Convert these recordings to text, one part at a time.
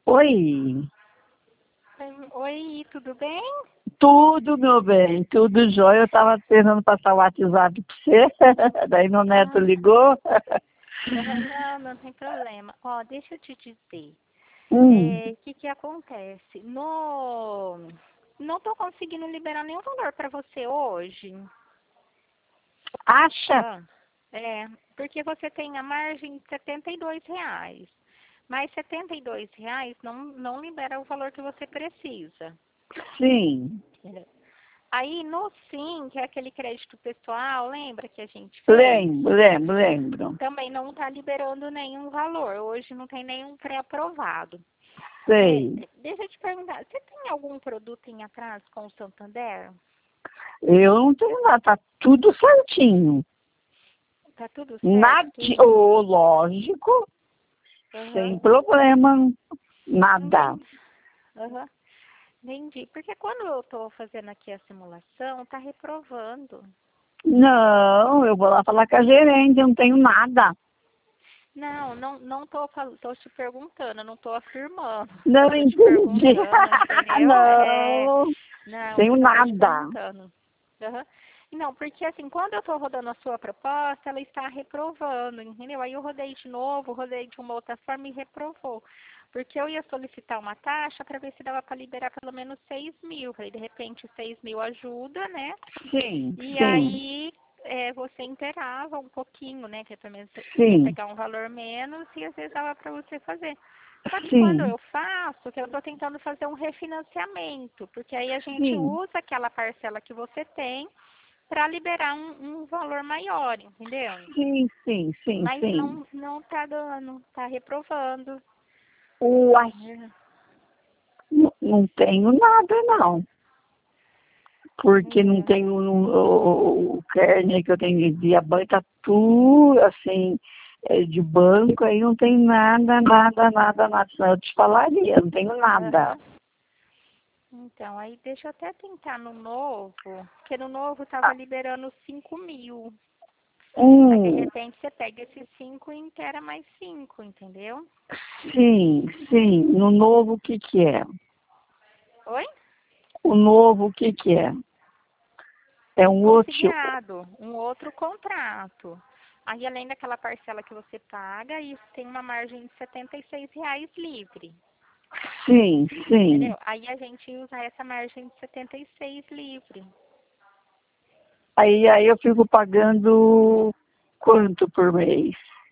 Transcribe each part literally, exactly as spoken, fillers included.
Oi, Oi, tudo bem? tudo, meu bem, tudo jóia. Eu tava esperando passar o WhatsApp pra você, daí meu neto Ah, ligou. não, não tem problema. Ó, deixa eu te dizer. Hum, É, o que que acontece? No... Não tô conseguindo liberar nenhum valor para você hoje. acha? Ah, é, porque você tem a margem de setenta e dois reais. Mas setenta e dois reais não, não libera o valor que você precisa. Sim, Entendeu? Aí no Sim, que é aquele crédito pessoal, lembra que a gente fez? lembro, lembro, lembro. Também não está liberando nenhum valor. Hoje não tem nenhum pré-aprovado. É, Sei. deixa eu te perguntar, você tem algum produto em atraso com o Santander? Eu não tenho nada, tá tudo certinho. Tá tudo certo? Nada, Tudo? ô, lógico, sem Aham. problema, nada. Entendi. Aham. Entendi. Porque quando eu estou fazendo aqui a simulação, tá reprovando. Não, eu vou lá falar com a gerente, eu não tenho nada. Não, não, não tô, fal- tô te perguntando, eu não tô afirmando. Não Tô te entendi. perguntando, entendeu? É, Não, não, tenho eu só tô te nada. perguntando. Aham. Não, porque assim, quando eu tô rodando a sua proposta, ela está reprovando, entendeu? Aí eu rodei de novo, rodei de uma outra forma e reprovou. Porque eu ia solicitar uma taxa para ver se dava para liberar pelo menos seis mil. Falei, de repente, seis mil ajuda, né? Sim, E sim, aí é, você inteirava um pouquinho, né? Que é pelo menos você ia sim, pegar um valor menos e às vezes dava para você fazer. Só que quando sim, eu faço, que eu estou tentando fazer um refinanciamento, porque aí a gente sim, usa aquela parcela que você tem para liberar um, um valor maior, entendeu? sim, sim, sim, Mas sim. não não tá dando, tá reprovando. Uai, É, não, não tenho nada, não. Porque não é. tenho o, o, o kernel que eu tenho de via banco, tá tudo assim, é, de banco, aí não tem nada, nada, nada, nada. Senão eu te falaria, não tenho nada. Aham. Então, aí deixa eu até tentar no novo, porque no novo tava Ah, liberando cinco mil. Aí, de hum, repente, você pega esses cinco e inteira mais cinco, entendeu? sim, sim. No novo, o que que é? Oi? O novo, o que que é? É um outro. Consignado, um outro contrato. Aí, além daquela parcela que você paga, isso tem uma margem de setenta e seis reais livre, Sim, sim. entendeu? Aí, a gente usa essa margem de setenta e seis livre. Aí, aí eu fico pagando quanto por mês?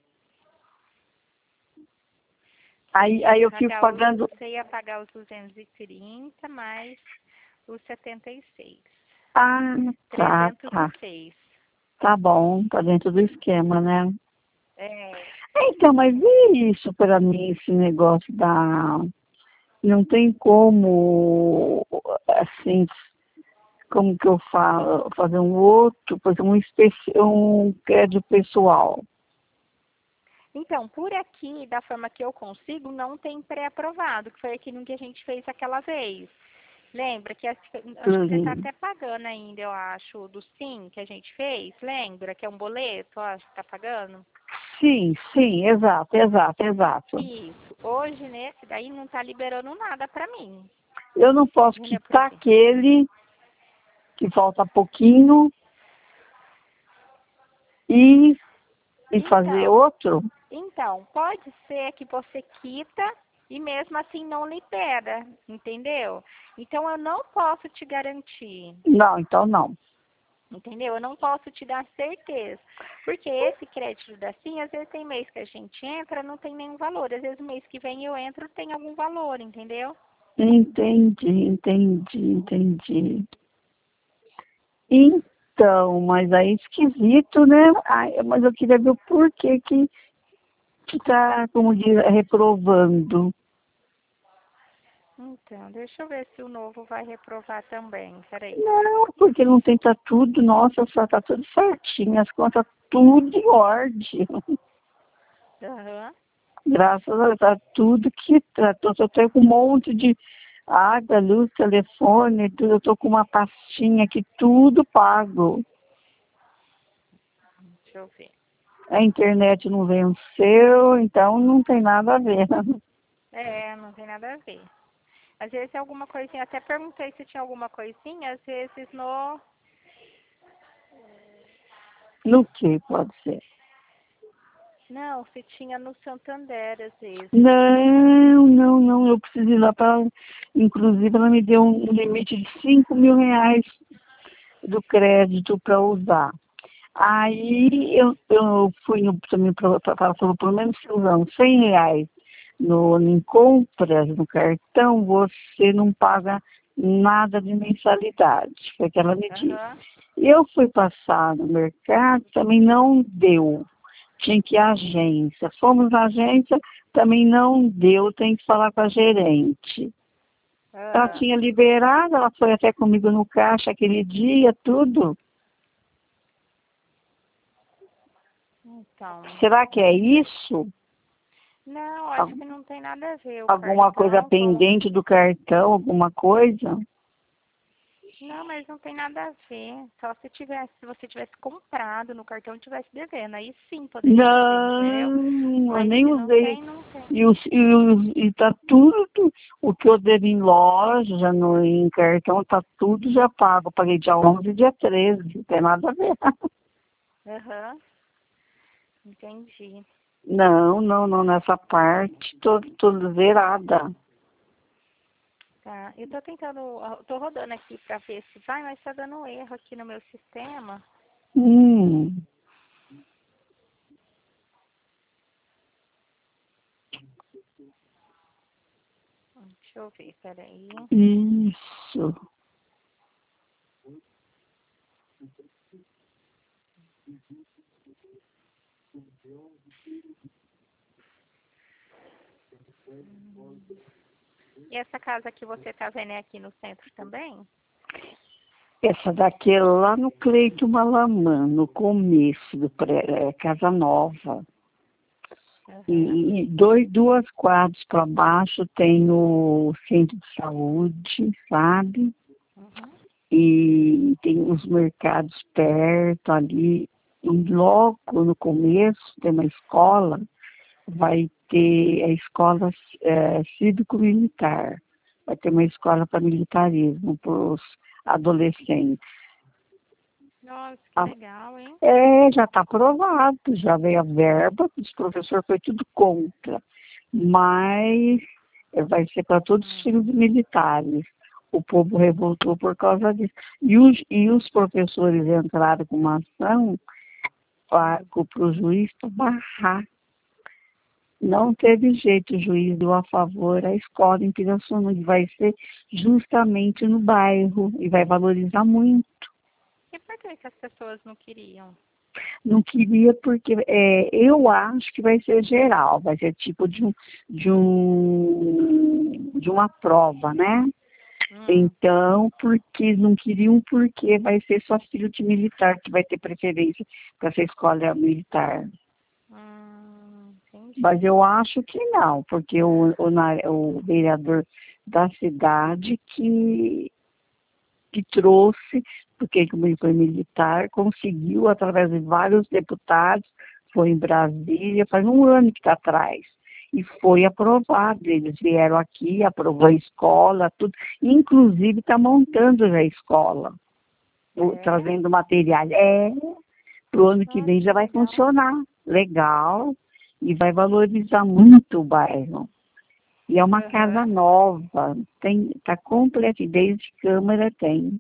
Você Aí, ia aí eu fico pagar os, pagando. você ia pagar os duzentos e trinta mais os setenta e seis. Ah, tá, trezentos e tá. seis. Tá bom, tá dentro do esquema, né? É, Então, mas e isso para mim, esse negócio da. Não tem como, assim, como que eu falo, fazer um outro, fazer um, especi... um crédito pessoal. então, por aqui, da forma que eu consigo, não tem pré-aprovado, que foi aquilo que a gente fez aquela vez. Lembra que acho que acho que você está Uhum. até pagando ainda, eu acho, do Sim que a gente fez? Lembra que é um boleto, eu acho que está pagando? Sim, sim, exato, exato, exato. Isso. Hoje, nesse daí, não está liberando nada para mim. Eu não posso Entendeu? quitar Porque, aquele que falta pouquinho e, e fazer então, outro? então, pode ser que você quita e mesmo assim não libera, entendeu? Então, eu não posso te garantir. Não, então não. Entendeu? Eu não posso te dar certeza. Porque esse crédito da Sim, às vezes tem mês que a gente entra, não tem nenhum valor. Às vezes o mês que vem eu entro, tem algum valor, entendeu? Entendi, entendi, entendi. Então, mas aí é esquisito, né? Ai, mas eu queria ver o porquê que, que tá, como diz, reprovando. Então, deixa eu ver se o novo vai reprovar também. Peraí. Não, porque não tem, tá tudo, nossa, só tá tudo certinho, as contas tudo em ordem. Aham. Graças a Deus, tá tudo que tratou. Eu tenho com um monte de água, luz, telefone, tudo. Eu tô com uma pastinha aqui, tudo pago. Deixa eu ver. A internet não venceu, então não tem nada a ver. É, não tem nada a ver. Às vezes é alguma coisinha, até perguntei se tinha alguma coisinha, às vezes no... No que pode ser? Não, se tinha no Santander, às vezes. Não, não, não, eu preciso ir lá para... Inclusive, ela me deu um limite de cinco mil reais do crédito para usar. Aí eu, eu fui no, também para falou, pelo menos se usando cem reais no, em compras no cartão, você não paga nada de mensalidade, foi o que ela me disse. Aham. Eu fui passar no mercado, também não deu. Tinha que ir à agência. Fomos na agência, também não deu, tem que falar com a gerente. Ela Ah, tinha liberado, ela foi até comigo no caixa aquele dia, tudo. então. Será que é isso? Não, acho que não tem nada a ver o Alguma coisa cartão com... pendente do cartão, alguma coisa? Não, mas não tem nada a ver. Só se tivesse, se você tivesse comprado no cartão e tivesse devendo. Aí sim poderia ser, entendeu? Não, eu Mas nem se não usei. tem, não tem. E, os, e, os, e tá tudo, o que eu devo em loja, já no, em cartão, tá tudo já pago. Eu paguei dia onze e dia treze, não tem nada a ver. Aham. Entendi. Não, não, não, nessa parte, tô, tô zerada. Tá. Eu tô tentando, eu tô rodando aqui pra ver se vai, mas tá dando erro aqui no meu sistema. Hum, Deixa eu ver, peraí. isso. E essa casa que você tá vendo é aqui no centro também? Essa daqui é lá no Cleito Malamã, no começo do pré, é, Casa Nova. Aham. E, e dois, duas quadras para baixo tem o centro de saúde, sabe? Uhum. E tem os mercados perto ali. E logo no começo tem uma escola, vai ter a escola é, cívico-militar. Vai ter uma escola para militarismo, para os adolescentes. Nossa, que legal, hein? É, já está aprovado, já veio a verba, os professores foi tudo contra, mas vai ser para todos os Hum. filhos militares. O povo revoltou por causa disso. E os, e os professores entraram com uma ação para o juiz para barrar. Não teve jeito, o juiz deu a favor à escola em Pirassununga, e vai ser justamente no bairro, e vai valorizar muito. E por que que as pessoas não queriam? Não queria porque é, eu acho que vai ser geral, vai ser tipo de, um, de, um, de uma prova, né? Hum. Então, porque não queriam, porque vai ser só filho de militar que vai ter preferência para essa escola militar. Hum, Mas entendi. eu acho que não, porque o, o, o vereador da cidade que que trouxe, porque como ele foi militar, conseguiu, através de vários deputados, foi em Brasília, faz um ano que está atrás, e foi aprovado. Eles vieram aqui, aprovou a escola, tudo, inclusive está montando já a escola, É? trazendo material. É, para o ano que Nossa, vem já que vai legal. funcionar, legal, e vai valorizar muito o bairro. E é uma casa Aham. nova, tem, está completa, desde câmara tem.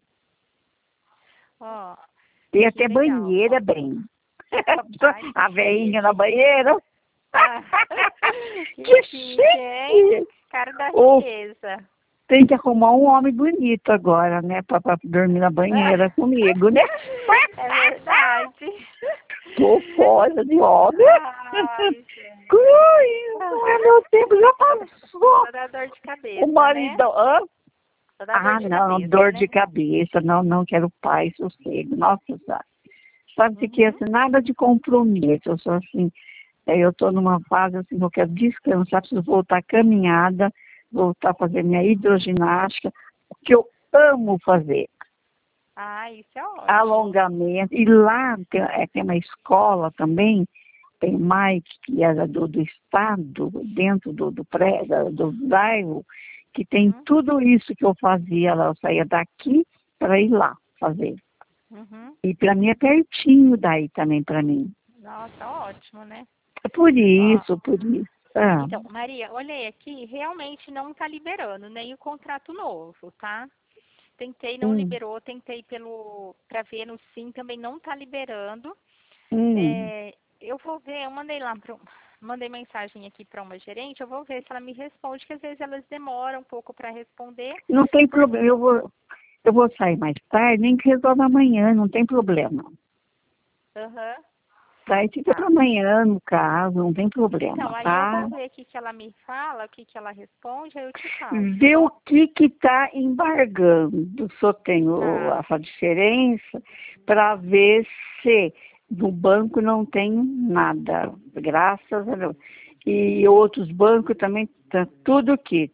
Ó, Tem que até legal. Ó, banheira, bem. ai, que A veinha na chique. banheira. Ah, que Que chique, hein? chique! Cara da Ou riqueza. tem que arrumar um homem bonito agora, né? Pra, pra dormir na banheira comigo, né? É verdade. Tô fora de homem. Ai, gente. Cruz, não é meu tempo, já passou. Só dá dor de O cabeça, né? maridão. Hã? Só dá dor Ah, de não, cabeça, dor de né? cabeça. Não, não quero paz, sossego. Nossa, sabe? Sabe o que é? Uhum. Assim, nada de compromisso. Eu sou assim. É, eu estou numa fase assim, que eu quero descansar, preciso voltar à caminhada, voltar a fazer minha hidroginástica, o que eu amo fazer, Ah, isso é ótimo. alongamento. E lá tem, é, tem uma escola também, Open Mic, que era do, do estado, dentro do, do prédio, do bairro, que tem Uhum. tudo isso que eu fazia lá. Eu saía daqui para ir lá fazer. Uhum. E para mim é pertinho daí também, para mim. Nossa, ótimo, né? É por Ó, isso, por isso. Ah, então, Maria, olhei aqui, realmente não está liberando nem o contrato novo, tá? Tentei, não hum, liberou, tentei pelo para ver no Sim, também não está liberando. hum. É, eu vou ver, eu mandei lá pro, mandei mensagem aqui para uma gerente, eu vou ver se ela me responde, que às vezes elas demoram um pouco para responder. Não tem problema, eu vou, eu vou sair mais tarde, nem que resolva amanhã, não tem problema. Aham. Daí fica para Tá. amanhã, no caso, não tem problema, Então, aí eu tá? vou ver o que que ela me fala, o que que ela responde, aí eu te falo, tá Ver o bom? que que está embargando, só tenho Tá. essa diferença, para ver se no banco não tem nada, graças a Deus. E outros bancos também, tá tudo aqui.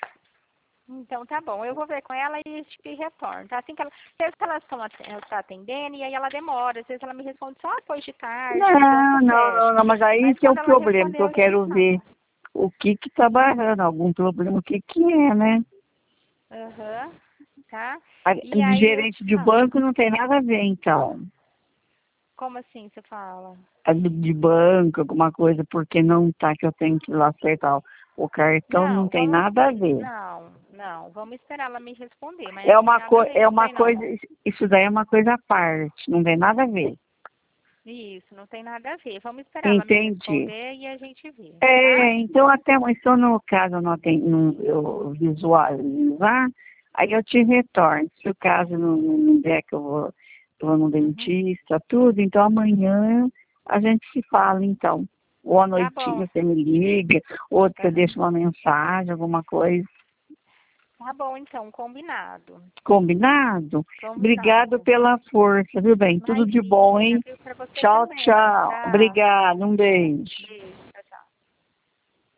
Então tá bom, eu vou ver com ela e te retorno, tá? Assim que ela, às vezes elas estão atendendo e aí ela demora, às vezes ela me responde só depois de tarde, que o banco Não, não, fecha. não, não, mas aí Mas que é o quando ela problema, responder, que eu eu te quero ver falo. o que que está barrando, algum problema, o que que é, né? Aham, tá? A, E aí eu gerente te de falo. banco não tem nada a ver, então. Como assim você fala? A do- de banco, alguma coisa, porque não tá que eu tenho que ir lá acertar o o cartão, não Não, tem vamos. nada a ver. Não, não, vamos esperar ela me responder, mas É não tem uma, nada a co ver, é não uma tem não. coisa, isso daí é uma coisa à parte, não tem nada a ver. Isso, não tem nada a ver. Vamos esperar ela me Entende? responder e a gente vê, tá? É, então até, mas se eu no caso não tem, não, eu visualizar, aí eu te retorno. Se o caso não, não der que eu vou, eu vou no Uhum. dentista, tudo, então amanhã a gente se fala então. Ou à Tá bom. noitinha você me liga, ou você Aham. deixa uma mensagem, alguma coisa. Tá bom, então, combinado. Combinado? Obrigado Combinado. pela força, viu bem? Tudo de bom, Imagina, hein? viu? Pra você Tchau, também. tchau. Tchau. Obrigado, um beijo. Beijo.